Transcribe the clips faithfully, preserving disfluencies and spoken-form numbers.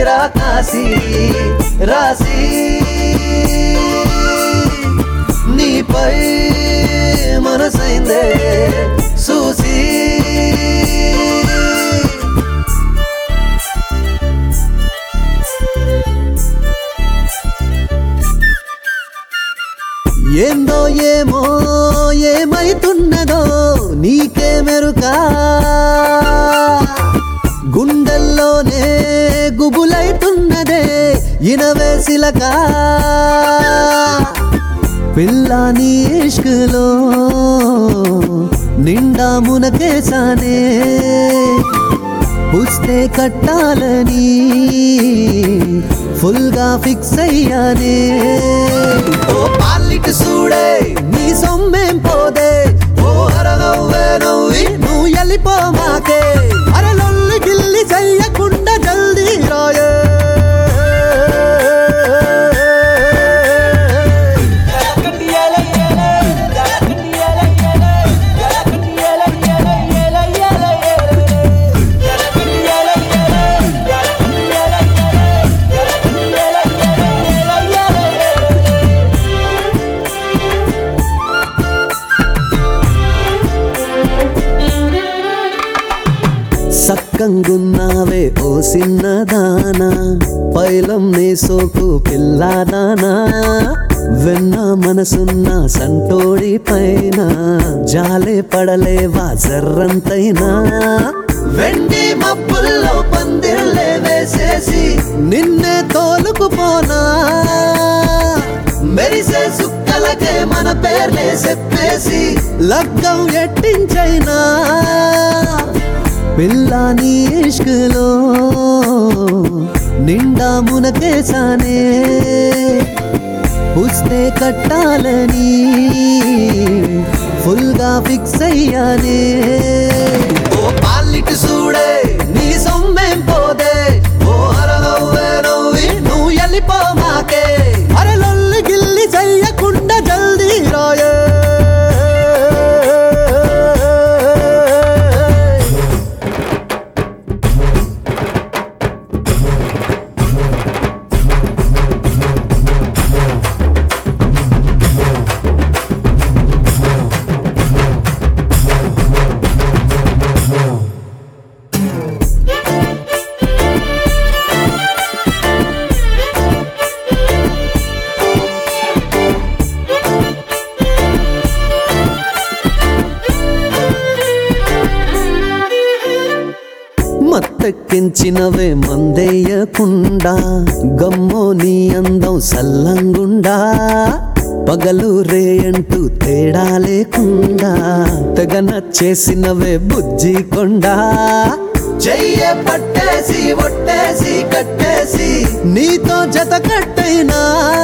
రాకాసి రాసి నీపై మనసైందే చూసి ఏందో ఏమో ఏమైతున్నదో నీకే మెరుకా గుండెల్లోనే గుబులైతున్నదే ఇనవేసిలక పిల్లాని ఇష్కులో నిండా మునకేసానే పుస్తే కట్టాలని ఫుల్ గా ఫిక్స్ అయ్యానే ఓ పాలిటి చూడే నీ సొమ్మేం పోదే ఓ అరనవ్వే నవ్వి నువ్వు వెళ్ళిపో మాకే అరలొల్లి గిల్లి చెయ్యకుండా జల్దీ రాయే సక్కంగున్నావే ఓ సిన్నదానా పైలం నీ సోకు పిల్లదానా వెన్న మనసున్న సంటోడి పైన జాలే పడలేవా జర్రంతైనా వెండి మబ్బుల్లో పందిర్లే వేసేసి నిన్నే తోలుకుపోనా మెరిసే సుక్కలకే మన పేర్లే చెప్పేసి లగ్గం ఎట్టించైనా పిల్లాని ఇష్కులో నిండా మునకేసానే పుస్తే కట్టాలని ఫుల్ గా ఫిక్స్ అయ్యానే ఓ పాలిటి చూడే నీ సొమ్మేం పోదే ఓ అరనవ్వే నవ్వి నువ్వు వెళ్ళిపో మాకే అరలొల్లి గిల్లి చెయ్యకుండా జల్దీ రాయే మత్తెక్కించినవే మందేయకుండా గమ్మో నీ అందం సల్లంగుండా పగలు రేయంటూ తేడా లేకుండా తెగ నచ్చేసినవే బుజ్జి కొండా చెయ్యే పట్టేసి ఒట్టేసి కట్టేసి నీతో జత కట్టైనా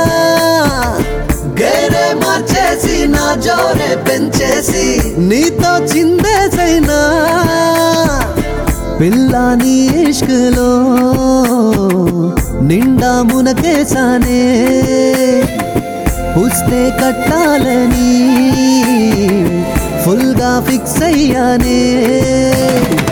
గేరే మార్చేసి నా జోరే పెంచేసి నీతో చిందేసైనా పిల్లాని ఇష్కులో నిండా మునకేసానే పుస్తే కట్టాలని ఫుల్ గా ఫిక్స్ అయ్యానే